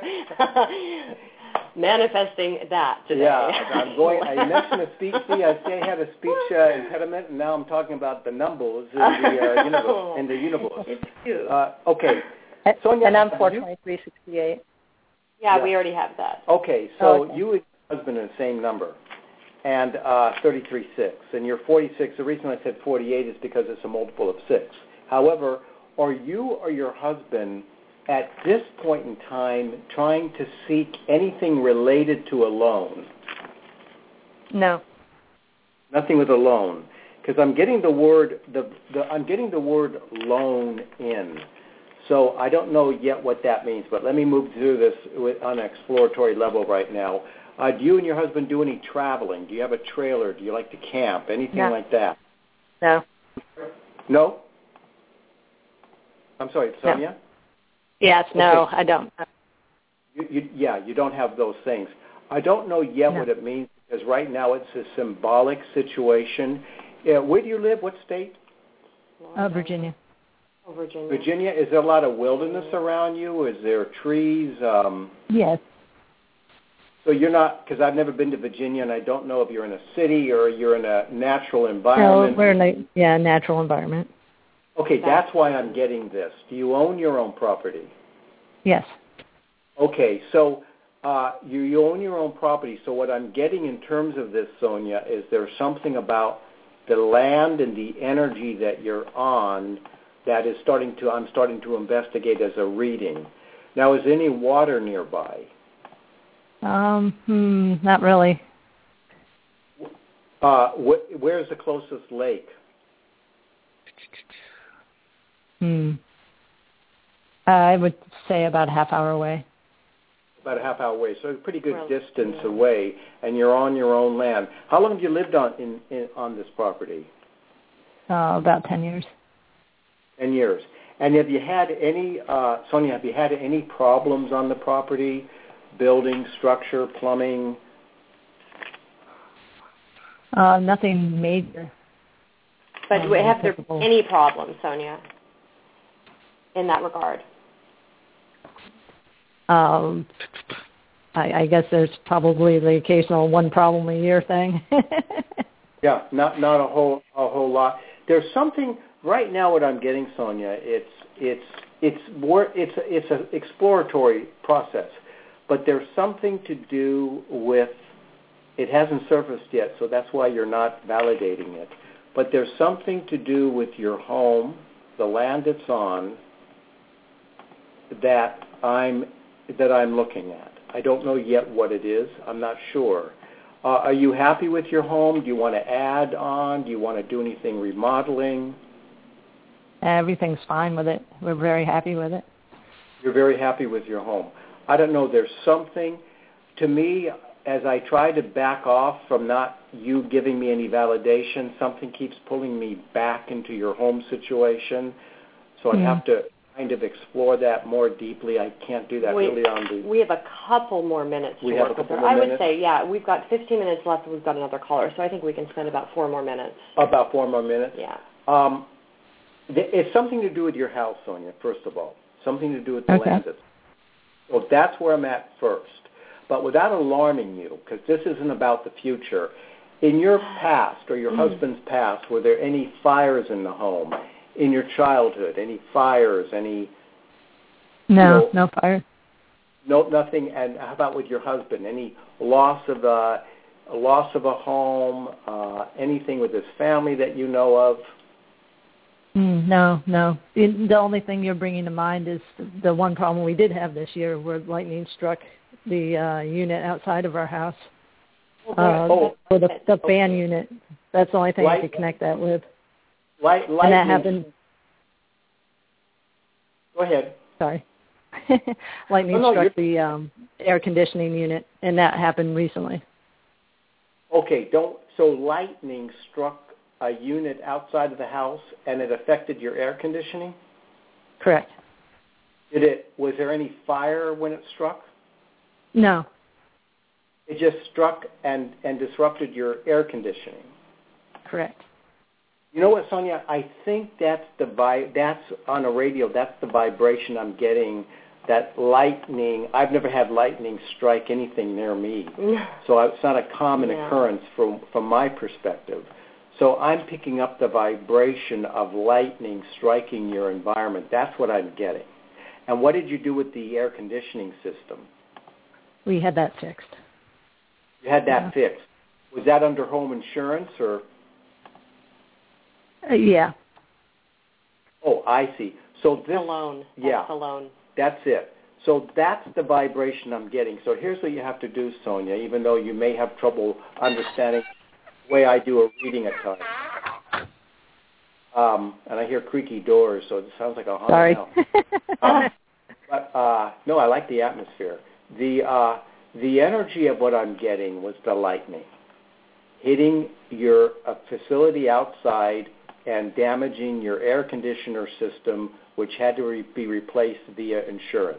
manifesting that today. Yeah, I'm going. I mentioned a speech. See, I say I had a speech uh, impediment, and now I'm talking about the numbers in the uh, universe. In the universe. It's cute. Uh, okay. Sonia, and I'm four twenty-three sixty-eight. Yeah, yeah, we already have that. Okay, so oh, okay. you and your husband are the same number, and uh, thirty-three six, and you're forty-six. The reason I said forty-eight is because it's a multiple of six. However, are you or your husband at this point in time trying to seek anything related to a loan? No. Nothing with a loan, because I'm getting the word the, the I'm getting the word loan in. So I don't know yet what that means, but let me move through this with, on an exploratory level right now. Uh, do you and your husband do any traveling? Do you have a trailer? Do you like to camp? Anything no. like that? No. No? I'm sorry, Sonia? No. Yes, no, okay. I don't. You, you, yeah, you don't have those things. I don't know yet no. what it means, because right now it's a symbolic situation. Uh, where do you live? What state? Uh, Virginia. Oh, Virginia. Virginia. Is there a lot of wilderness around you? Is there trees? Um, yes. So you're not, because I've never been to Virginia, and I don't know if you're in a city or you're in a natural environment. No, we're in a yeah, natural environment. Okay, that's why I'm getting this. Do you own your own property? Yes. Okay, so uh, you, you own your own property. So what I'm getting in terms of this, Sonia, is there's something about the land and the energy that you're on that is starting to, I'm starting to investigate as a reading. Now, is any water nearby? Um, hmm, not really. Uh, wh- where's the closest lake? Hmm. Uh, I would say about a half hour away. About a half hour away, so a pretty good Well, distance yeah. away, and you're on your own land. How long have you lived on in, in on this property? Uh, about ten years. Ten years. And have you had any, uh, Sonia, have you had any problems on the property? Building, structure, plumbing? Uh, nothing major. But um, have there applicable. been any problems, Sonia, in that regard? Um, I, I guess there's probably the occasional one problem a year thing. Yeah, not not a whole a whole lot. There's something right now, what I'm getting, Sonia, it's it's it's more it's it's an exploratory process, but there's something to do with. It hasn't surfaced yet, so that's why you're not validating it. But there's something to do with your home, the land it's on, that I'm that I'm looking at. I don't know yet what it is. I'm not sure. Uh, are you happy with your home? Do you want to add on? Do you want to do anything remodeling? Everything's fine with it. We're very happy with it. You're very happy with your home. I don't know. There's something, to me, as I try to back off from not you giving me any validation, something keeps pulling me back into your home situation. So I Mm. have to kind of explore that more deeply. I can't do that we, really on the... We have a couple more minutes to we work have a with couple her. more I would minutes? say, yeah, we've got fifteen minutes left and we've got another caller, so I think we can spend about four more minutes. About four more minutes? Yeah. Um, th- it's something to do with your house, Sonia, first of all. Something to do with the Okay. land. So that's where I'm at first. But without alarming you, because this isn't about the future, in your past or your husband's past, were there any fires in the home? In your childhood, any fires, any... No, you know, no fire. No, nothing. And how about with your husband? Any loss of a, a loss of a home? Uh, anything with his family that you know of? Mm, no, no. The the only thing you're bringing to mind is the one problem we did have this year, where lightning struck the uh, unit outside of our house. Uh, oh, or the, the okay. fan unit. That's the only thing Light, I could connect that with. Light, lightning. And that happened. Go ahead. Sorry. Lightning oh, no, struck you're... the um, air conditioning unit, and that happened recently. Okay, don't. So lightning struck a unit outside of the house, and it affected your air conditioning? Correct. Did it? Was there any fire when it struck? No. It just struck and, and disrupted your air conditioning. Correct. You know what, Sonia? I think that's the vi- that's on a radio. That's the vibration I'm getting. That lightning. I've never had lightning strike anything near me, so it's not a common yeah. occurrence from from my perspective. So I'm picking up the vibration of lightning striking your environment. That's what I'm getting. And what did you do with the air conditioning system? We had that fixed. You had that yeah. fixed. Was that under home insurance or? Uh, yeah. Oh, I see. So this, the loan. That's yeah, the loan. That's it. So that's the vibration I'm getting. So here's what you have to do, Sonia, even though you may have trouble understanding the way I do a reading at times. Um, and I hear creaky doors, so it sounds like a haunted Sorry. house. um, but uh, no, I like the atmosphere. The uh, the energy of what I'm getting was the lightning hitting your uh, facility outside and damaging your air conditioner system, which had to re- be replaced via insurance.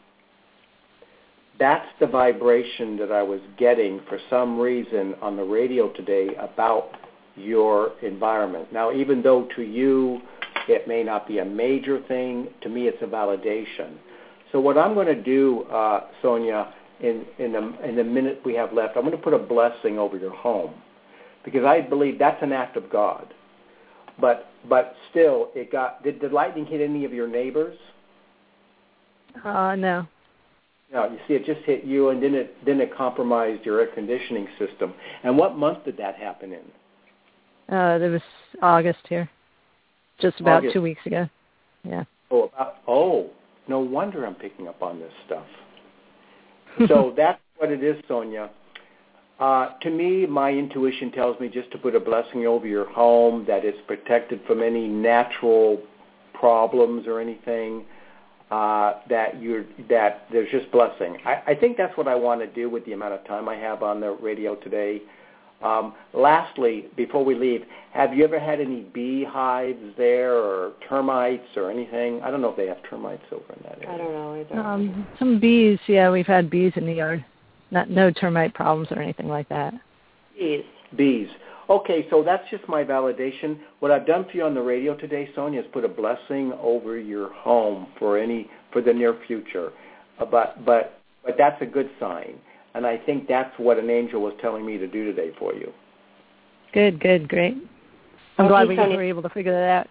That's the vibration that I was getting for some reason on the radio today about your environment. Now, even though to you it may not be a major thing, to me it's a validation. So what I'm going to do, uh, Sonia, in, in, the, in the minute we have left, I'm going to put a blessing over your home because I believe that's an act of God. But but still, it got. Did the lightning hit any of your neighbors? Uh, no. No. You see, it just hit you, and then it then it compromised your air conditioning system. And what month did that happen in? Uh, it was August here, just about August. two weeks ago. Yeah. Oh, about, oh, no wonder I'm picking up on this stuff. So that's what it is, Sonia. Uh, to me, my intuition tells me just to put a blessing over your home, that it's protected from any natural problems or anything, uh, that you're that there's just blessing. I, I think that's what I want to do with the amount of time I have on the radio today. Um, lastly, before we leave, have you ever had any beehives there or termites or anything? I don't know if they have termites over in that area. I don't know either. Um, some bees. Yeah, we've had bees in the yard. Not no termite problems or anything like that. Bees. Bees. Okay, so that's just my validation. What I've done for you on the radio today, Sonia, is put a blessing over your home for any for the near future. Uh, but but but that's a good sign, and I think that's what an angel was telling me to do today for you. Good, good, great. I'm Okay, glad we Sonia. were able to figure that out.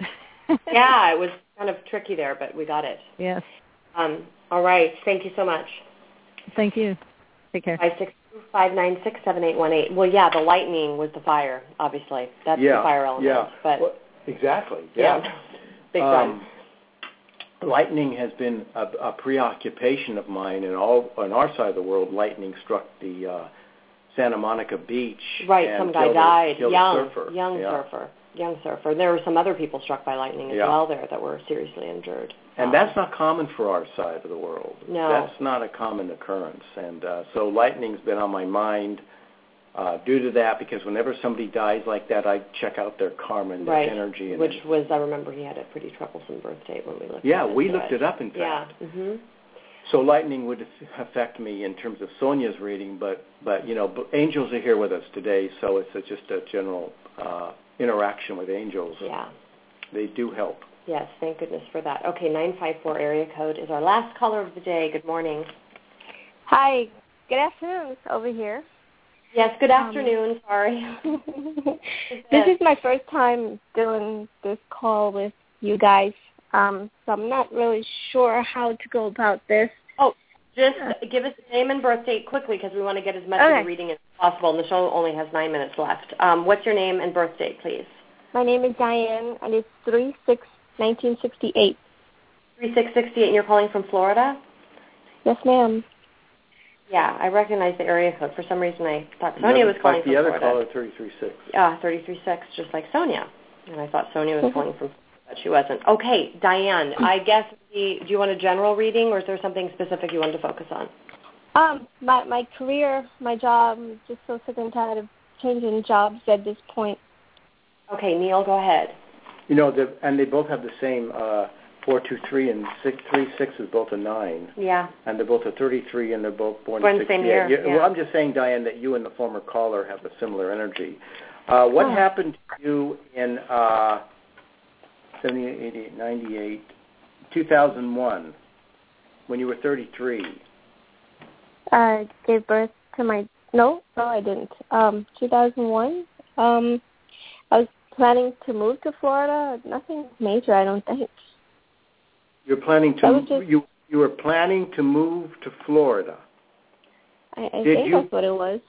Yeah, it was kind of tricky there, but we got it. Yes. Um, all right. Thank you so much. Thank you. Take care. five six two, five nine six, seven eight one eight. Well, yeah, the lightning was the fire, obviously. That's yeah, the fire element. Yeah, but well, exactly. Yeah. yeah. Big time. Um, lightning has been a, a preoccupation of mine, and all on our side of the world, lightning struck the uh, Santa Monica beach. Right, and some guy killed died, a, killed young, a surfer. young yeah. surfer, young surfer. There were some other people struck by lightning as yeah. well there that were seriously injured. And um, that's not common for our side of the world. No. That's not a common occurrence. And uh, so lightning's been on my mind uh, due to that, because whenever somebody dies like that, I check out their karma and right. their energy. And Which it, was, I remember he had a pretty troublesome birth date when we looked yeah, at it. Yeah, we looked it. it up, in fact. Yeah. Mm-hmm. So lightning would affect me in terms of Sonia's reading, but, but you know, angels are here with us today, so it's a, just a general uh, interaction with angels. Yeah. They do help. Yes, thank goodness for that. Okay, nine five four area code is our last caller of the day. Good morning. Hi, good afternoon. It's over here. Yes, good afternoon. Um, Sorry. This is my first time doing this call with you guys, um, so I'm not really sure how to go about this. Oh, just give us a name and birth date quickly, because we want to get as much okay. of the reading as possible, and the show only has nine minutes left. Um, what's your name and birth date, please? My name is Diane, and it's three six nineteen sixty-eight. three six sixty-eight, and you're calling from Florida? Yes, ma'am. Yeah, I recognize the area code. For some reason, I thought Sonia was calling like from the other Florida. caller, thirty-three six. Yeah, thirty-three six, just like Sonia. And I thought Sonia was Mm-hmm. calling from Florida, but she wasn't. Okay, Diane, I guess, the, do you want a general reading, or is there something specific you wanted to focus on? Um, my my career, my job, I'm just so sick and tired of changing jobs at this point. Okay, Neil, go ahead. You know, the, and they both have the same uh, four two three, and six three six is both a nine. Yeah. And they're both a thirty-three, and they're both born Born in the same sixty-eight. year, Yeah, yeah. Well, I'm just saying, Diane, that you and the former caller have a similar energy. Uh, what Oh. happened to you in uh, seventy-eight, eighty-eight, ninety-eight, two thousand one, when you were thirty-three? I gave birth to my no, no, I didn't. Um, two thousand one. Um, I was planning to move to Florida. Nothing major, I don't think. You're planning That to was just- you you were planning to move to Florida. I, I Did think you- that's what it was.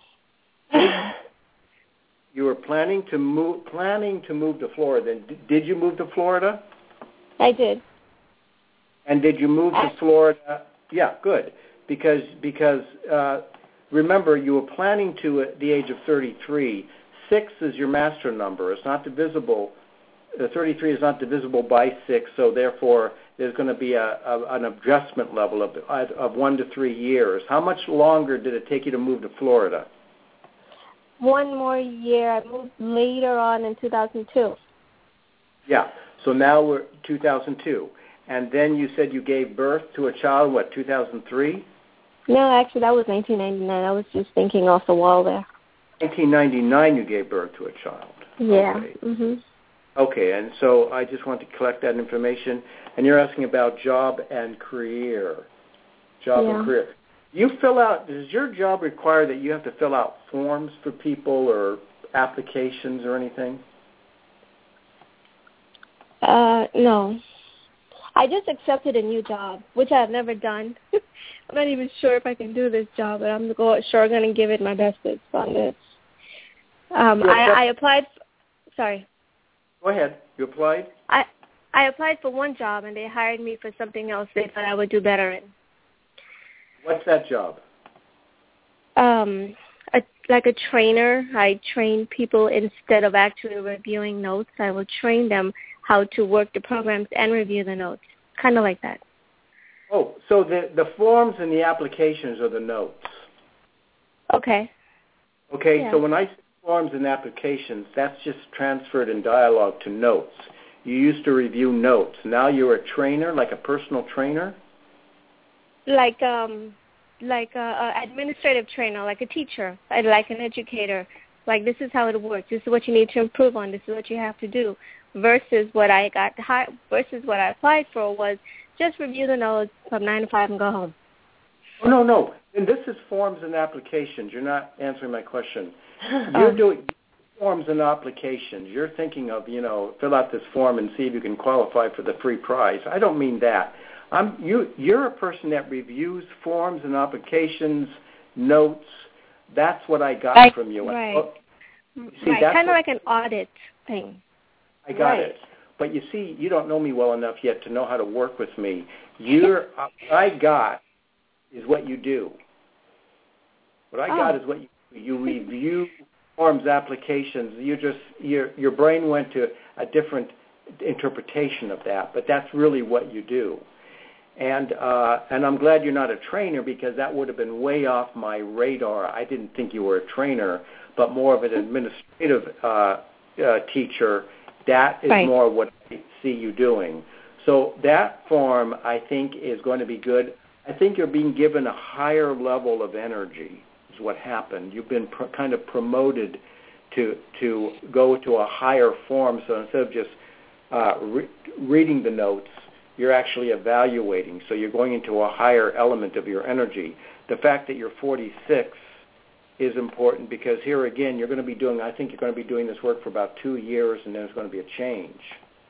You were planning to move planning to move to Florida. And d- did you move to Florida? I did. And did you move I- to Florida? Yeah, good. Because because uh, remember, you were planning to at the age of thirty-three. Six is your master number. It's not divisible. Uh, thirty-three is not divisible by six, so therefore there's going to be a, a an adjustment level of of one to three years. How much longer did it take you to move to Florida? One more year. I moved later on in two thousand two. Yeah. So now we're two thousand two, and then you said you gave birth to a child. What, two thousand three? No, actually, that was nineteen ninety-nine. I was just thinking off the wall there. nineteen ninety-nine, you gave birth to a child. Yeah. Okay. Mhm. Okay, and so I just want to collect that information. And you're asking about job and career. Job Yeah. and career. You fill out, does your job require that you have to fill out forms for people or applications or anything? Uh, no. I just accepted a new job, which I've never done. I'm not even sure if I can do this job, but I'm go- sure going to give it my best on this. Um, Yeah, I, I applied. For, sorry. Go ahead. You applied? I I applied for one job, and they hired me for something else they thought I would do better in. What's that job? Um, a, like a trainer. I train people instead of actually reviewing notes. I will train them how to work the programs and review the notes, kind of like that. Oh, so the, the forms and the applications are the notes. Okay. Okay, Yeah. so when I say forms and applications, that's just transferred in dialogue to notes. You used to review notes. Now you're a trainer, like a personal trainer? Like um, like a, a administrative trainer, like a teacher, like an educator. Like, this is how it works. This is what you need to improve on. This is what you have to do. Versus what I got, hi- versus what I applied for was just review the notes from nine to five and go home. Oh, no, no. And this is forms and applications. You're not answering my question. You're Um, doing forms and applications. You're thinking of, you know, fill out this form and see if you can qualify for the free prize. I don't mean that. I'm, you, you're a person that reviews forms and applications, notes. That's what I got like, from you. Right. Oh, see, right. Kind of like an audit thing. I got right. it. But you see, you don't know me well enough yet to know how to work with me. You're, what I got is what you do. What I oh. got is what you do. You review forms, applications. You just your your brain went to a different interpretation of that, but that's really what you do. And uh, and I'm glad you're not a trainer, because that would have been way off my radar. I didn't think you were a trainer, but more of an administrative uh, uh, teacher. That is right. more what I see you doing. So that form, I think, is going to be good. I think you're being given a higher level of energy is what happened. You've been pr- kind of promoted to to go to a higher form. So instead of just uh, re- reading the notes, you're actually evaluating. So you're going into a higher element of your energy. The fact that you're forty-six is important, because here again, you're going to be doing, I think you're going to be doing this work for about two years, and then there's going to be a change.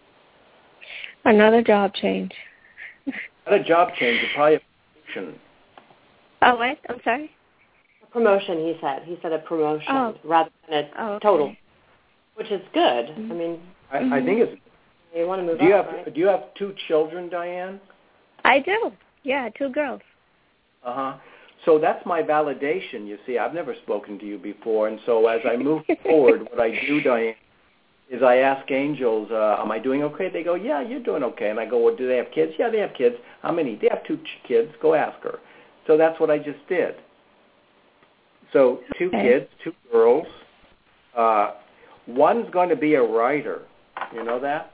Another job change. Not a job change, it's probably a promotion. Oh, what? I'm sorry? A promotion, he said. He said a promotion oh. rather than a oh, okay. total, which is good. Mm-hmm. I mean, I, mm-hmm. I think it's. You want to move do you up, have right? Do you have two children, Diane? I do. Yeah, two girls. Uh huh. So that's my validation. You see, I've never spoken to you before, and so as I move forward, what I do, Diane, is I ask angels, uh, "Am I doing okay?" They go, "Yeah, you're doing okay." And I go, "Well, do they have kids?" "Yeah, they have kids." "How many?" "They have two ch- kids." "Go ask her." So that's what I just did. So two okay. kids, two girls. Uh, one's going to be a writer. You know that?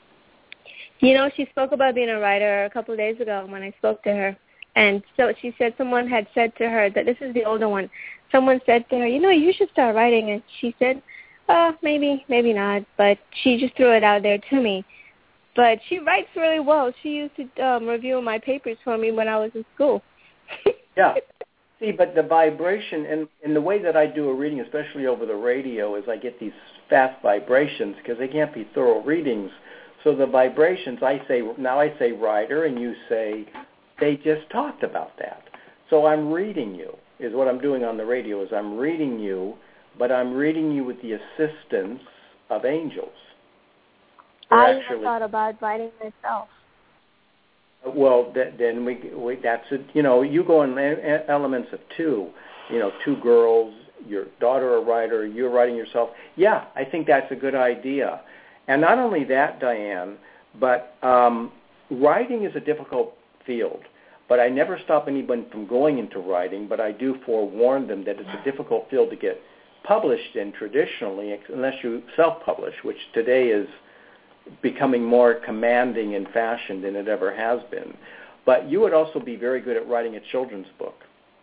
You know, she spoke about being a writer a couple of days ago when I spoke to her. And so she said someone had said to her that this is the older one. Someone said to her, you know, you should start writing. And she said, oh, maybe, maybe not. But she just threw it out there to me. But she writes really well. She used to um, review my papers for me when I was in school. Yeah. See, but the vibration, and, and the way that I do a reading, especially over the radio, is I get these fast vibrations because they can't be thorough readings. So the vibrations, I say, now I say writer, and you say, they just talked about that. So I'm reading you, is what I'm doing on the radio, is I'm reading you, but I'm reading you with the assistance of angels. They're I actually, even thought about writing myself. Well, th- then we, we that's it. You know, you go in elements of two. You know, two girls, your daughter a writer, you're writing yourself. Yeah, I think that's a good idea. And not only that, Diane, but um, writing is a difficult field. But I never stop anyone from going into writing, but I do forewarn them that it's a difficult field to get published in traditionally, unless you self-publish, which today is becoming more commanding in fashion than it ever has been. But you would also be very good at writing a children's book.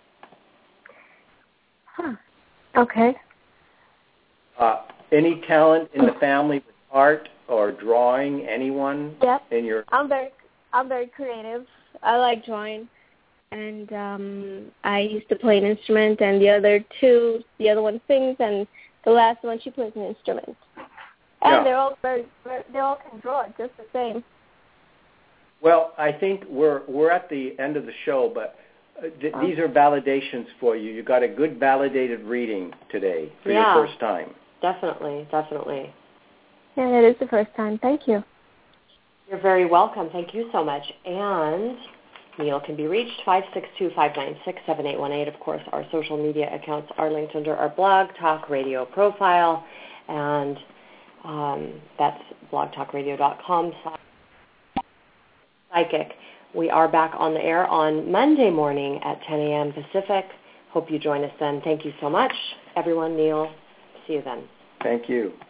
Huh. Okay. Uh, any talent in the family with art or drawing, anyone? Yep. In your... I'm very, I'm very creative. I like drawing, and um, I used to play an instrument, and the other two, the other one sings, and the last one, she plays an instrument. And yeah. they're all very, very, they all can draw it just the same. Well, I think we're we're at the end of the show, but th- these are validations for you. You got a good validated reading today for yeah, your first time. Definitely, definitely. Yeah, it is the first time. Thank you. You're very welcome. Thank you so much. And Neil can be reached five six two, five nine six, seven eight one eight. Of course, our social media accounts are linked under our blog talk radio profile, and um, that's blog talk radio dot com. Psychic. We are back on the air on Monday morning at ten a.m. Pacific. Hope you join us then. Thank you so much, everyone. Neil, see you then. Thank you.